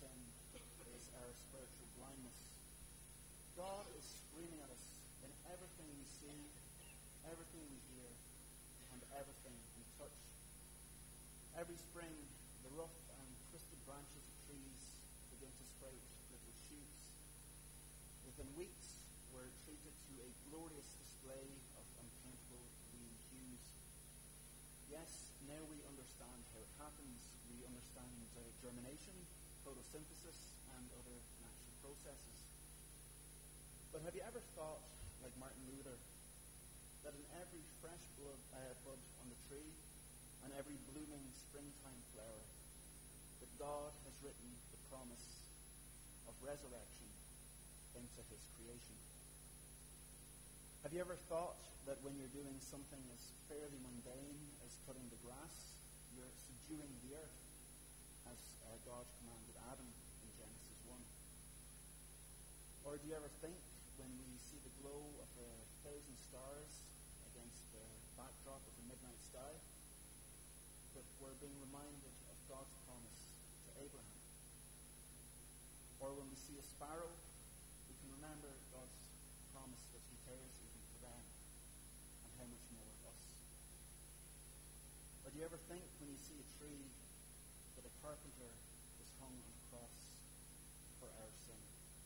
sin is our spiritual blindness. God is screaming at us in everything we see, everything we hear, and everything we touch. Every spring, the rough and twisted branches of trees begin to sprout little shoots. Within weeks, we're treated to a glorious display of unpaintable green hues. Yes, now we understand how it happens. We understand germination, photosynthesis, and other natural processes. But have you ever thought, like Martin Luther, that in every fresh bud on the tree and every blooming springtime flower, that God has written the promise of resurrection into his creation? Have you ever thought that when you're doing something as fairly mundane as cutting the grass, you're subduing the earth, as God commanded Adam in Genesis 1? Or do you ever think, when we see the glow of 1,000 stars against the backdrop of the midnight sky, that we're being reminded of God's promise to Abraham? Or when we see a sparrow, we can remember God's promise that he cares even for them, and how much more us. Or do you ever think, when you see a tree, that a carpenter was hung on a cross for our sin?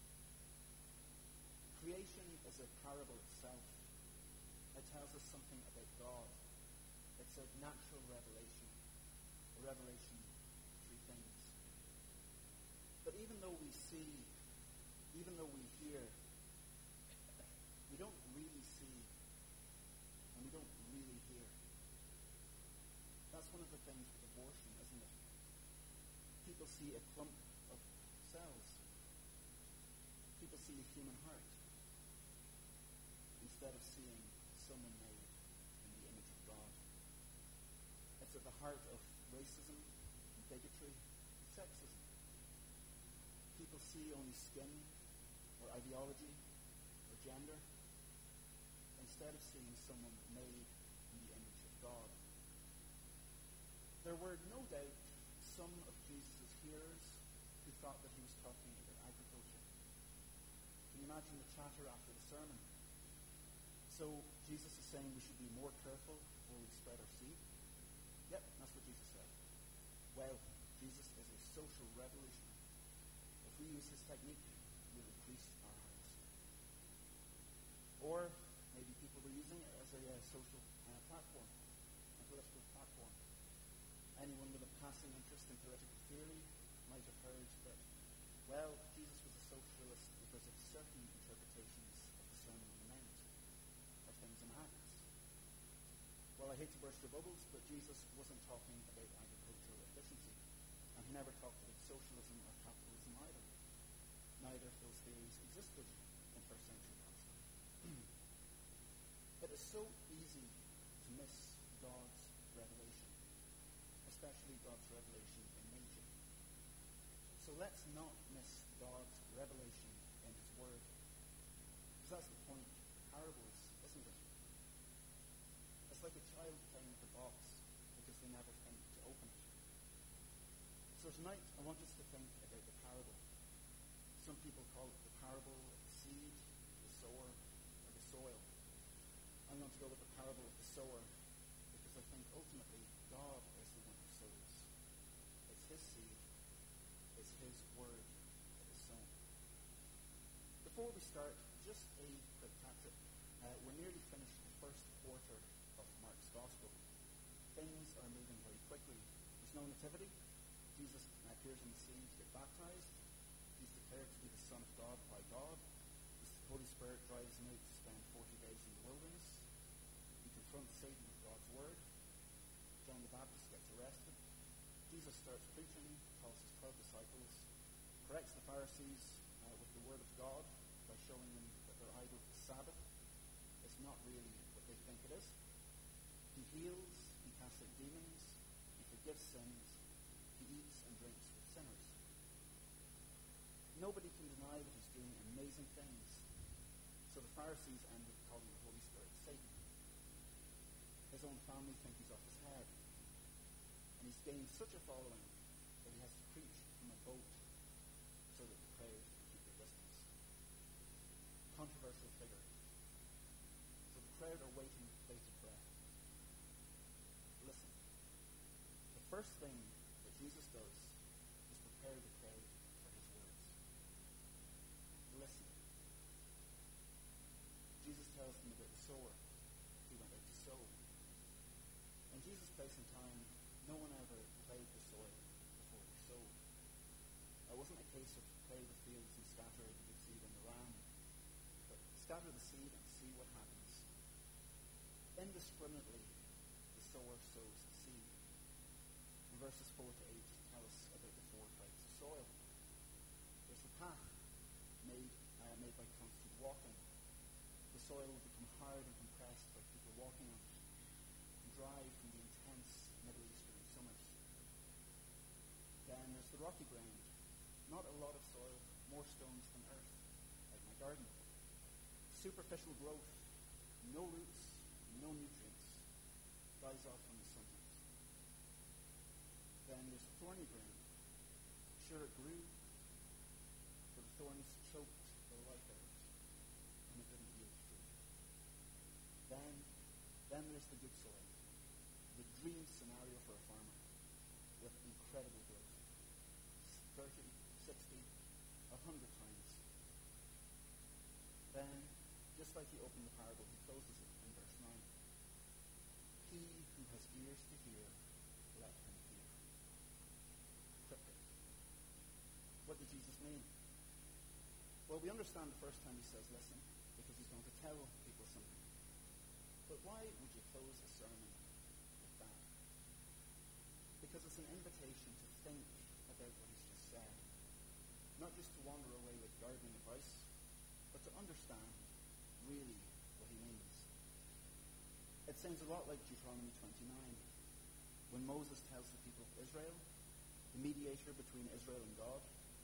Creation is a parable itself. It tells us something about God. It's a natural revelation, a revelation through things. But even though we see, even though we hear, we don't really see, and we don't really hear. That's one of the things with abortion, isn't it? People see a clump of cells. People see a human heart, instead of seeing someone made in the image of God. It's at the heart of racism, bigotry, and sexism. People see only skin, or ideology, or gender, instead of seeing someone made in the image of God. There were no doubt some of Jesus' hearers who thought that he was talking about agriculture. Can you imagine the chatter after the sermon? So Jesus is saying we should be more careful where we spread our seed? Yep, that's what Jesus said. Well, Jesus is a social revolutionary. If we use his technique, we'll increase our harvest. Or maybe people were using it as a social platform, a political platform. Anyone with a passing interest in political theory might have heard that, well, Jesus was a socialist because of certain interpretations of the Sermon on the Mount, or things in Acts. Well, I hate to burst your bubbles, but Jesus wasn't talking about agricultural efficiency, and he never talked about socialism or capitalism either. Neither of those theories existed in first century Palestine. It is so easy to miss God's revelation, especially God's revelation in nature. So let's not miss God's revelation in his word. Because that's the point of parables, isn't it? It's like a child playing with a box because they never think to open it. So tonight I want us to think about the parable. Some people call it the parable of the seed, the sower, or the soil. I'm going to go with the parable of the sower because I think ultimately God is the one who sows. It's his seed. It's his word that is sown. Before we start, just a quick catch-up. We're nearly finished the first quarter of Mark's Gospel. Things are moving very quickly. There's no nativity. Jesus appears in the scene to get baptized. He's declared to be the Son of God by God. The Holy Spirit drives him out to spend 40 days in the wilderness. He confronts Satan with God's word. John the Baptist gets arrested. Jesus starts preaching, calls his 12 disciples, corrects the Pharisees with the word of God by showing them that their idol, the Sabbath, is not really what they think it is. He heals, he casts out demons, he forgives sins, he eats and drinks with sinners. Nobody can deny that he's doing amazing things. So the Pharisees end up calling the Holy Spirit Satan. His own family think he's off his head. And he's gained such a following that he has to preach from a boat sure that the crowd keep their distance. Controversial figure. So the crowd are waiting with bated breath. Listen. The first thing that Jesus does is prepare the crowd for his words. Listen. Jesus tells them about the sower who went out to sow. In Jesus' place and time, no one ever played the soil before they sowed. It wasn't a case of play the fields and scatter the good seed on the land, but scatter the seed and see what happens. Indiscriminately, the sower sows the seed. And verses 4 to 8 tell us about the 4 types of soil. There's the path made by constant walking. The soil will become hard and compressed by people walking on it, and dry from the intense Middle Eastern summers. Then there's the rocky ground. Not a lot of soil, more stones than earth, like my garden. Superficial growth, no roots, no nutrients, dies off in the summers. Then there's thorny ground. Sure, it grew, but the thorns choked the life out of it, and it didn't yield fruit. Then there's the good soil, the dream scenario for a farmer, with incredible growth. 30, 60, 100 times. Then, just like he opened the parable, he closes it in verse 9. He who has ears to hear, let him hear. Cryptic. What did Jesus mean? Well, we understand the first time he says listen, because he's going to tell people something. But why would you close a sermon with that? Because it's an invitation to think about what he's just said. Not just to wander away with gardening advice, but to understand really what he means. It sounds a lot like Deuteronomy 29, when Moses tells the people of Israel, the mediator between Israel and God,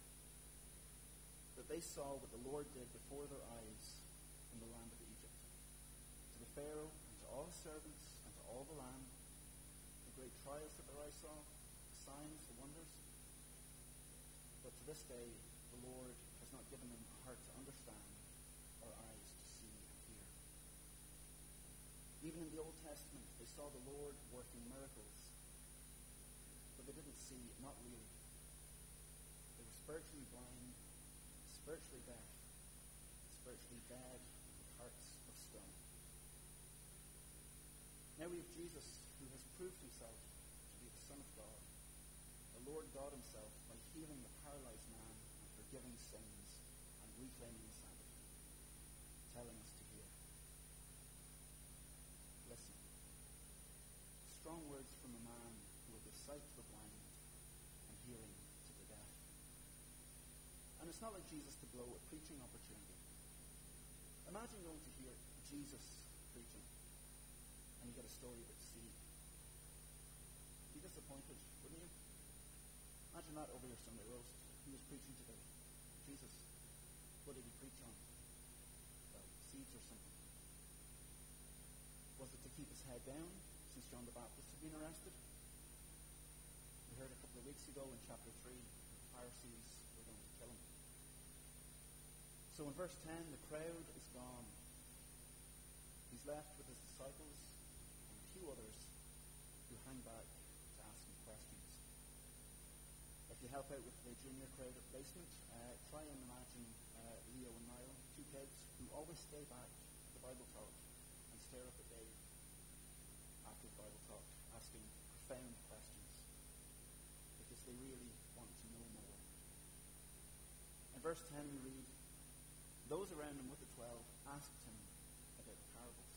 that they saw what the Lord did before their eyes in the land of Egypt. To the Pharaoh and to all his servants and to all the land, the great trials that their eyes saw, the signs, the wonders. But to this day, the Lord has not given them a heart to understand or eyes to see and hear. Even in the Old Testament, they saw the Lord working miracles, but they didn't see, not really. They were spiritually blind, spiritually deaf, spiritually dead, with hearts of stone. Now we have Jesus, who has proved himself to be the Son of God, the Lord God himself, by healing the paralyzed man and forgiving sins and reclaiming the Sabbath, telling us to hear. Listen. Strong words from a man who will give sight to the blind and hearing to the deaf. And it's not like Jesus to blow a preaching opportunity. Imagine going to hear Jesus preaching and you get a story about seed. You'd be disappointed, wouldn't you? Imagine that over your Sunday roast. Who was preaching today? Jesus. What did he preach on? Well, seeds or something. Was it to keep his head down since John the Baptist had been arrested? We heard a couple of weeks ago in chapter 3, the Pharisees were going to kill him. So in verse 10, the crowd is gone. He's left with his disciples and a few others who hang back to ask him questions. If you help out with the junior crowd at placement, try and imagine Leo and Niall, two kids who always stay back at the Bible talk and stare up at Dave after the Bible talk, asking profound questions because they really want to know more. In verse 10 we read, those around him with the 12 asked him about the parables.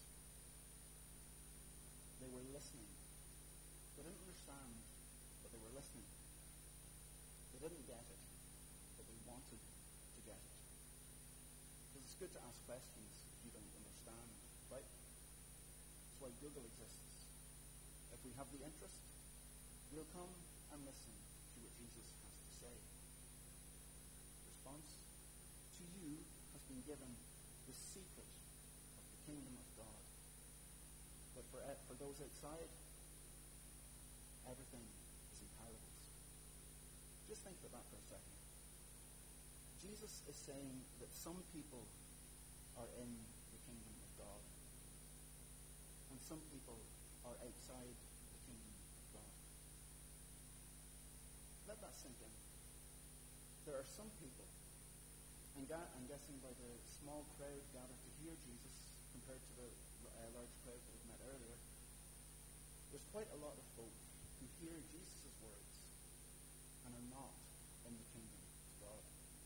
They were listening. They didn't understand, but they were listening. They didn't get it, but they wanted to get it. Because it's good to ask questions if you don't understand, right? That's why Google exists. If we have the interest, we'll come and listen to what Jesus has to say. Response? To you has been given the secret of the kingdom of God. But for those outside, everything is in parables. Just think about that for a second. Jesus is saying that some people are in the kingdom of God, and some people are outside the kingdom of God. Let that sink in. There are some people, and I'm guessing by the small crowd gathered to hear Jesus compared to the large crowd that we met earlier, there's quite a lot of folk who hear Jesus' words and are not in the kingdom of God.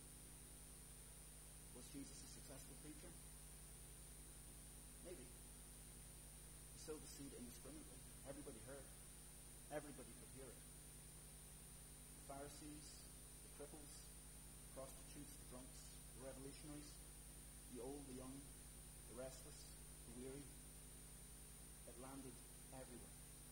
Was Jesus a successful preacher? Maybe. He sowed the seed indiscriminately. Everybody heard. Everybody could hear it. The Pharisees, the cripples, the prostitutes, the drunks, the revolutionaries, the old, the young, the restless, the weary. It landed everywhere.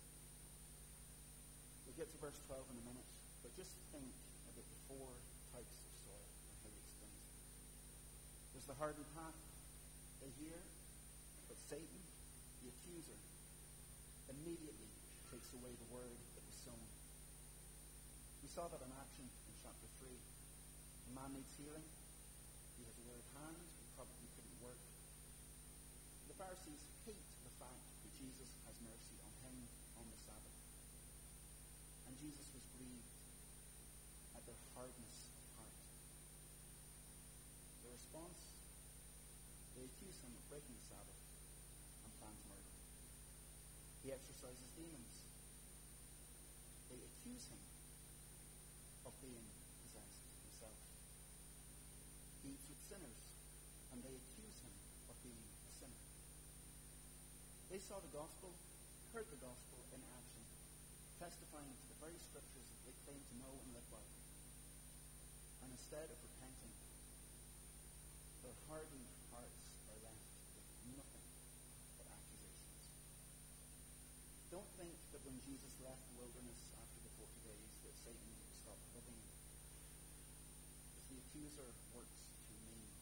We'll get to verse 12 in a minute, but just think about the four types of soil and how he explains them. There's the hardened path. They hear, but Satan, the accuser, immediately takes away the word that was sown. We saw that in action in chapter 3. A man needs healing. He has a weary hand. He probably couldn't work. The Pharisees hate the fact that Jesus has mercy on him on the Sabbath. And Jesus was grieved at their hardness of heart. The response? They accuse him of breaking the Sabbath and plan to murder him. He exorcises demons. They accuse him of being possessed himself. He eats with sinners, and they accuse him of being a sinner. They saw the gospel, heard the gospel in action, testifying to the very scriptures that they claim to know and live by. And instead of repenting, their hardened hearts are left with nothing but accusations. Don't think that when Jesus left the wilderness after the 40 days that Satan stopped living. Because the accuser works through means.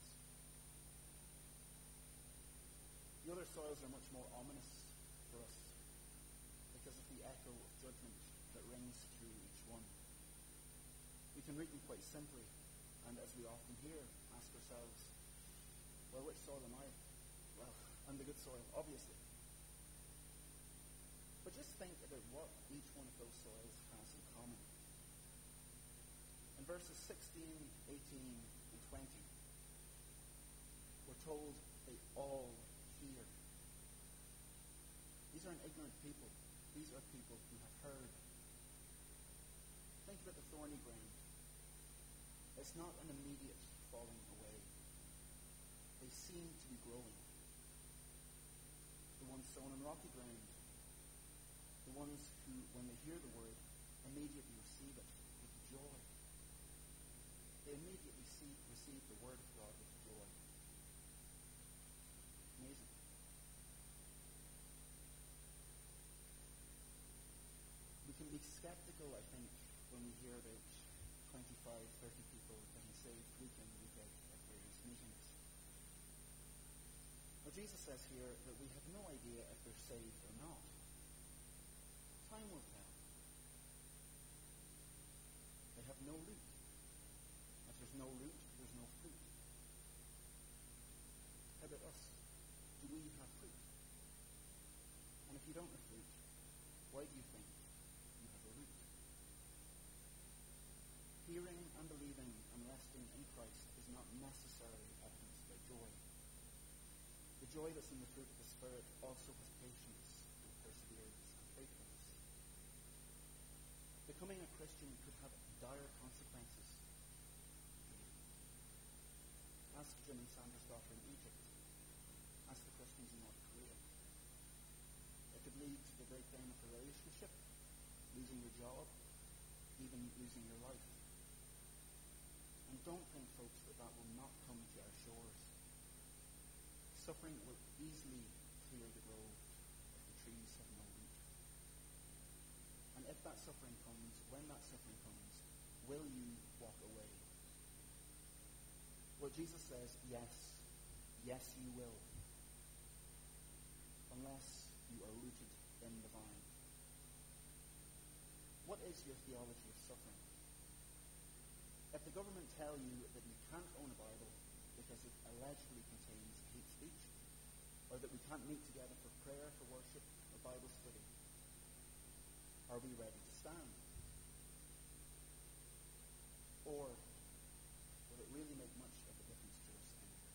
The other soils are much more ominous for us because of the echo of judgment that rings through each one. We can read them quite simply, and as we often hear, ask ourselves, well, which soil am I? Well, I'm the good soil, obviously. But just think about what each one of those soils has in common. In verses 16, 18, and 20, we're told they all hear. These aren't ignorant people. These are people who have heard. Think about the thorny ground. It's not an immediate falling away. They seem to be growing. The ones sown on rocky ground, the ones who, when they hear the word, immediately receive it with joy. They immediately receive the word of God with joy. Amazing. We can be skeptical, I think, when we hear about 25, 30 people getting saved week in, week out at various meetings. Well, Jesus says here that we have no idea if they're saved or not. Time will tell. They have no root. If there's no root, there's no fruit. How about us? Do we have fruit? And if you don't have fruit, why do you think you have a root? Hearing and believing and resting in Christ is not necessarily evidenced by joy. The joy that's in the fruit of the Spirit also has patience and perseverance and faithfulness. Becoming a Christian could have dire consequences. Ask Jim and Sandra's daughter in Egypt. Ask the Christians in North Korea. It could lead to the breakdown of a relationship, losing your job, even losing your life. And don't think, folks, that that will not come to our shores. Suffering will easily clear the grove if the trees have no root. And if that suffering comes, when that suffering comes, will you walk away? Well, Jesus says, yes. Yes, you will. Unless you are rooted in the vine. What is your theology of suffering? If the the government tell you that you can't own a Bible because it allegedly contains hate speech, or that we can't meet together for prayer, for worship, or Bible study, are we ready to stand? Or will it really make much of a difference to us anyway?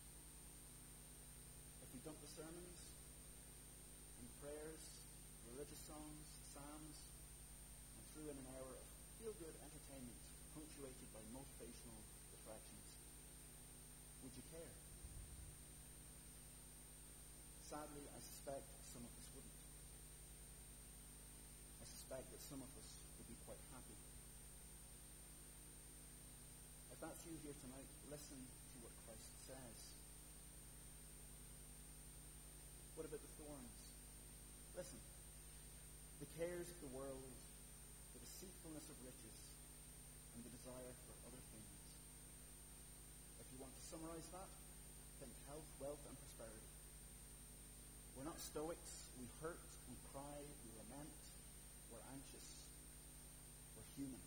If we dump the sermons and prayers, religious songs, psalms, and threw in an hour of feel-good entertainment punctuated by motivational reflections, would you care? Sadly, I suspect some of us wouldn't. I suspect that some of us would be quite happy. If that's you here tonight, listen to what Christ says. What about the thorns? Listen. The cares of the world, the deceitfulness of riches, and the desire for other things. If you want to summarize that, think health, wealth, and prosperity. We're not stoics. We hurt, we cry, we lament, we're anxious, we're human.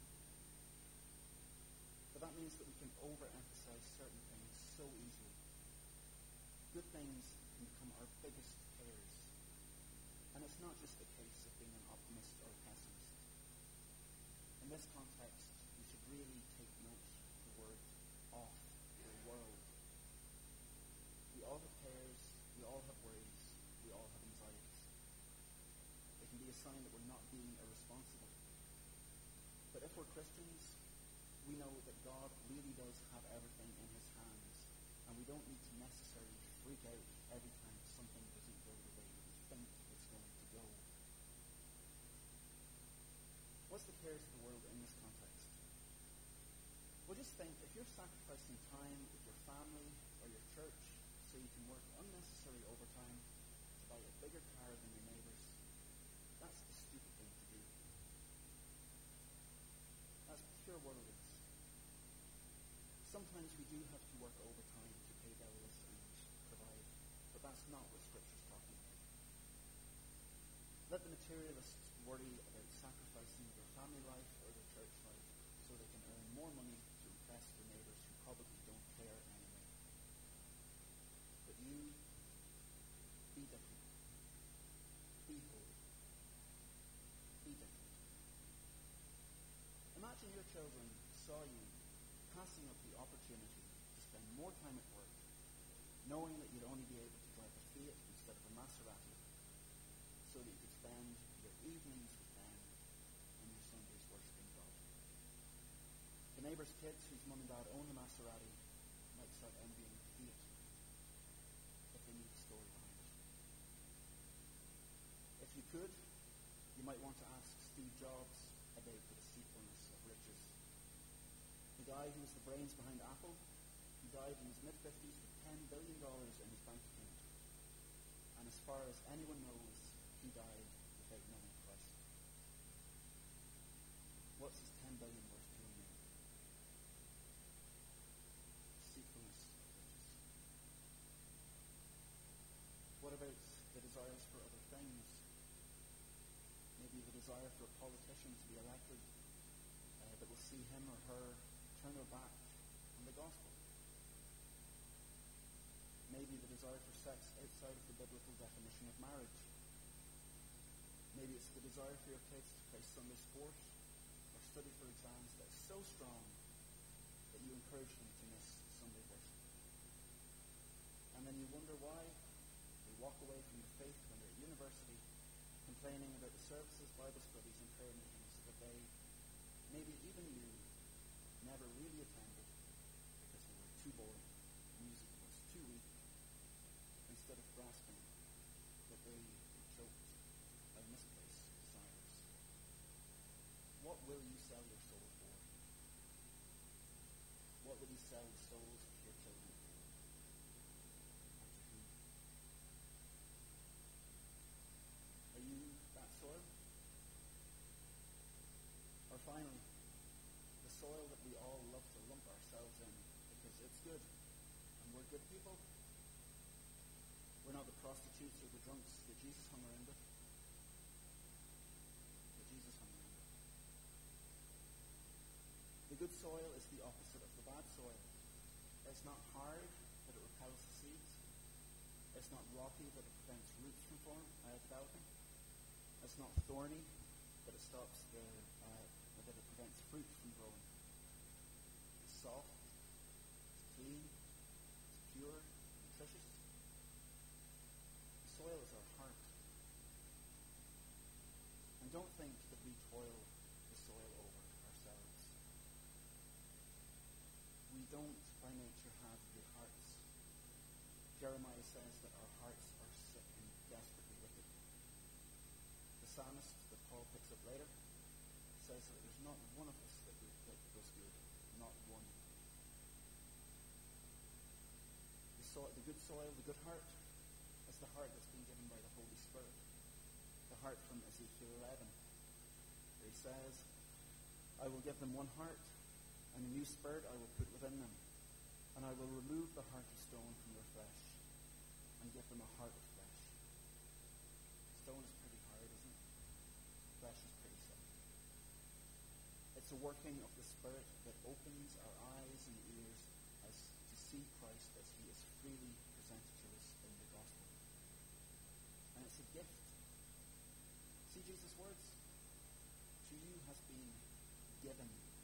But that means that we can overemphasize certain things so easily. Good things can become our biggest cares. And it's not just a case of being an optimist or a pessimist. In this context, we should really take note of the word off, the world. We all have cares, we all have worries, we all have anxieties. It can be a sign that we're not being irresponsible. But if we're Christians, we know that God really does have everything in his hands, and we don't need to necessarily freak out every time something doesn't go the way that we think it's going to go. What's the cares of the world in this context? Well, just think, if you're sacrificing time with your family or your church so you can work unnecessary overtime to buy a bigger car than your neighbours, that's the stupid thing to do. That's pure worldliness. Sometimes we do have to work overtime to pay bills and provide, but that's not what Scripture's talking about. Let the materialists worry about sacrificing their family life or their church life so they can earn more money to impress their neighbours who probably don't care anyway. But you, be different. Be holy. Be different. Imagine your children saw you passing up the opportunity to spend more time at work, knowing that you'd only be able to drive a Fiat instead of a Maserati, so that you could spend your evenings with them and your Sundays worshipping God. The neighbours' kids whose mum and dad own the Maserati might start envying the Fiat if they knew the story behind it. If you could, you might want to ask Steve Jobs about the deceitfulness of riches. The guy who was the brains behind Apple, he died in his mid-50s with $10 billion in his bank account. And as far as anyone knows, he died without knowing Christ. What's his $10 billion worth to him now? Deceitfulness of riches. What about the desires for other things? Maybe the desire for a politician to be elected that will see him or her turn their back on the gospel. Maybe the desire for sex outside of the biblical definition of marriage. Maybe it's the desire for your kids to play Sunday sport or study for exams that is so strong that you encourage them to miss Sunday worship. And then you wonder why they walk away from the faith when they're at university, complaining about the services, Bible studies, and prayer meetings that they, maybe even you, never really attended because they were too boring, music was too weak, instead of grasping that they were choked by misplaced desires. What will you sell your soul for? What will you sell the souls of your children for? And to whom? Are you that soil? Or finally, the soil that we all love to lump ourselves in because it's good and we're good people. We're not the prostitutes or the drunks that Jesus hung around with. That Jesus hung around with. The good soil is the opposite of the bad soil. It's not hard, but it repels the seeds. It's not rocky, but it prevents roots from developing. It's not thorny, but it prevents fruit from growing. It's soft, it's clean, it's pure, nutritious. The soil is our heart. And don't think that we toil the soil over ourselves. We don't, by nature, have good hearts. Jeremiah says that our hearts are sick and desperately wicked. The psalmist that Paul picks up later says that there's not one of us that does good. Not one. The good soil, the good heart, is the heart that's been given by the Holy Spirit. The heart from Ezekiel 11, where he says, I will give them one heart, and a new spirit I will put within them, and I will remove the heart of stone from their flesh, and give them a heart of flesh. Stone is pretty hard, isn't it? Flesh is pretty soft. It's a working of the Spirit that opens our eyes and ears as to see Christ as he is freely presented to us in the gospel. And it's a gift. See Jesus' words? To you has been given.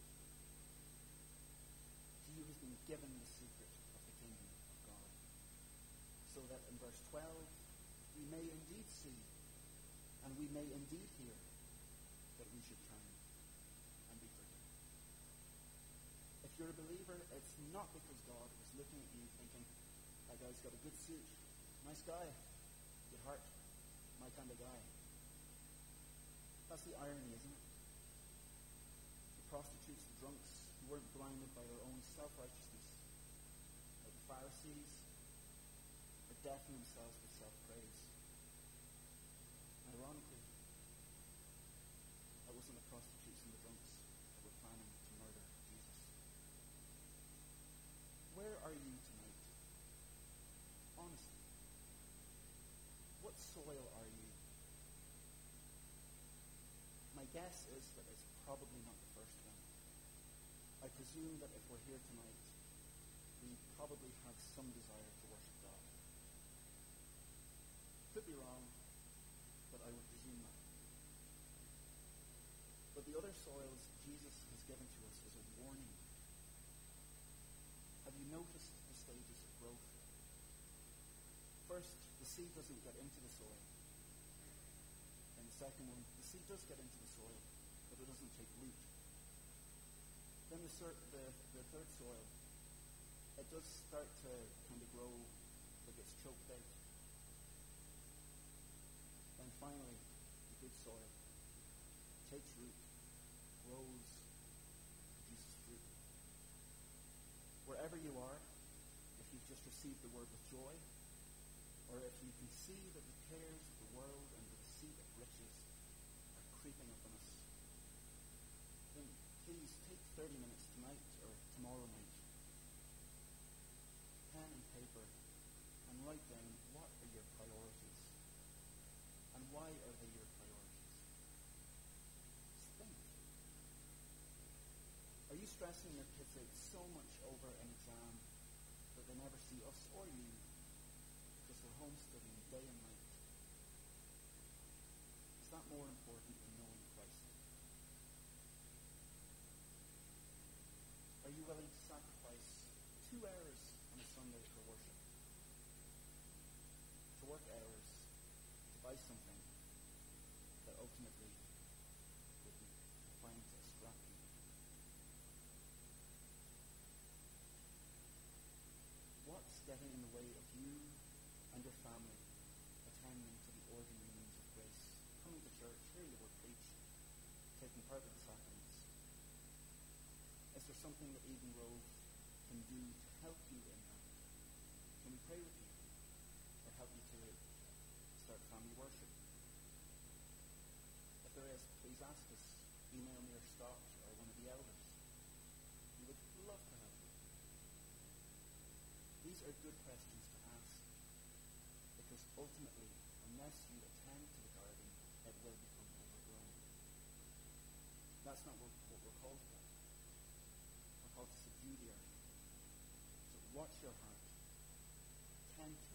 To you has been given the secret of the kingdom of God. So that in verse 12, we may indeed see, and we may indeed hear, that we should turn and be forgiven. If you're a believer, it's not because God was looking at you thinking, that guy's got a good suit, nice guy, good heart, my kind of guy. That's the irony, isn't it? The prostitutes, the drunks, who weren't blinded by their own self-righteousness, like the Pharisees, are deafening themselves with self-praise. Ironically, it wasn't the prostitutes and the drunks that were planning to murder Jesus. Where are you tonight? Honestly, what soil are you? My guess is that it's probably not the first one. I presume that if we're here tonight, we probably have some desire to worship God. Could be wrong, but I would presume that. But the other soils Jesus has given to us is a warning. Have you noticed the stages of growth? First, the seed doesn't get into the soil. And the second one, the seed does get into the soil, but it doesn't take root. Then the third soil, it does start to kind of grow, but gets choked out. And finally, the good soil takes root, grows, produces fruit. Wherever you are, if you've just received the word with joy, or if you can see that the cares of the world and the deceit of riches are creeping up on us, then please take 30 minutes tonight or tomorrow night, pen and paper, and write down what are your priorities, and why are they your priorities. Just think. Are you stressing your kids out so much over an exam that they never see us or you because they're home studying day and night? Is that more important than knowing Christ? Are you willing to sacrifice 2 hours on a Sunday for worship? To work hours to buy something that ultimately will be defined as scrappy? What's getting in the way of you and your family attending to the ordinary means of grace, coming to church, hearing the word preached, taking part of the sacraments? Is there something that Eden Grove can do to help you in that? Can we pray with you or help you to start family worship? If there is, please ask us. Email me or Scott or one of the elders. We would love to help you. These are good questions to ask, because ultimately, unless you attend to the garden, it will become overgrown. That's not what we're called for. Watch your heart. Tend to